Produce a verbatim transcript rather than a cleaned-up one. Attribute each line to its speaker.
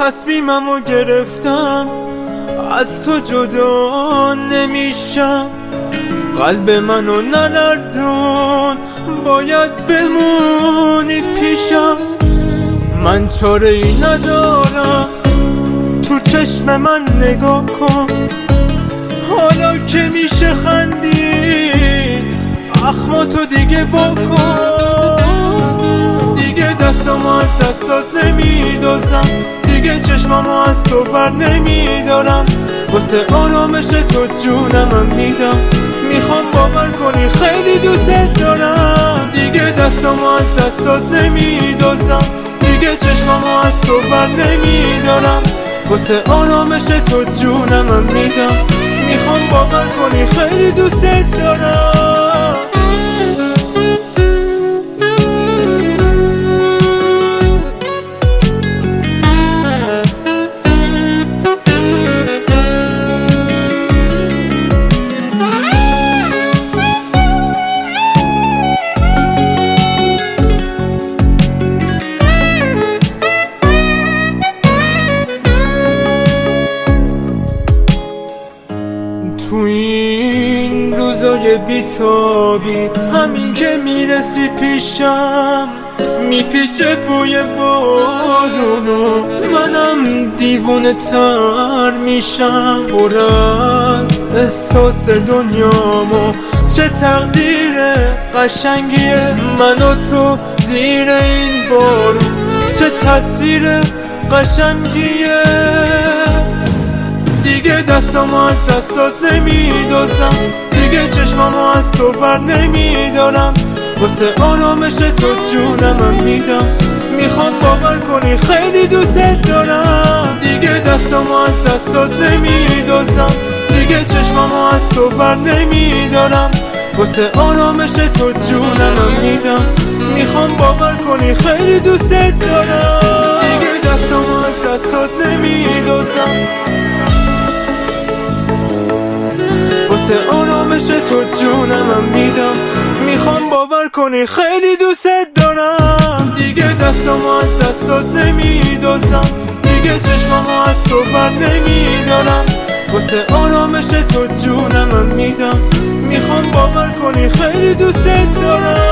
Speaker 1: تصمیممو گرفتم، از تو جدا نمیشم. قلب منو نلرزون، باید بمونی پیشم. من چاره ای ندارم، تو چشم من نگاه کن. حالا که میشه خندی، اخماتو دیگه واکن. دیگه دستامو از دستات نمیدازم، دیگه چشمامو از تو بر نمیدارم. واسه آرامش تو جونم میدم، میخوام باور کنی خیلی دوست دارم. دیگه دستامو از دستات نمیدازم، دیگه چشمامو از تو بر نمیدارم. واسه آرامش تو جونم میدم، میخوام باور کنی خیلی دوست دارم. تو این روزای بیتابی، همین که میرسی پیشم میپیچه بوی بارونو، منم دیوونه تر میشم. پر از احساس دنیامو، چه تقدیر قشنگیه من و تو زیر این بارون. چه تصویر قشنگیه. دیگه دستامو از دستات نمیدازم، دیگه چشمامو از تو بر نمیدارم. واسه آرامش تو جونم میدم، میخوام باور کنی خیلی دوست دارم. دیگه دستامو از دستات نمیدازم، دیگه چشمامو از تو بر نمیدارم. واسه آرامش تو جونم میدم، میخوام باور کنی خیلی دوست دارم. دیگه دستامو از دستات نمیدازم، واسه آرامش تو جونم میدم، میخوام باور کنی خیلی دوست دارم. دیگه دستامو از دستات نمیدازم، دیگه چشمامو از تو بر نمیدارم. واسه آرامش تو جونم میدم، میخوام باور کنی خیلی دوست دارم.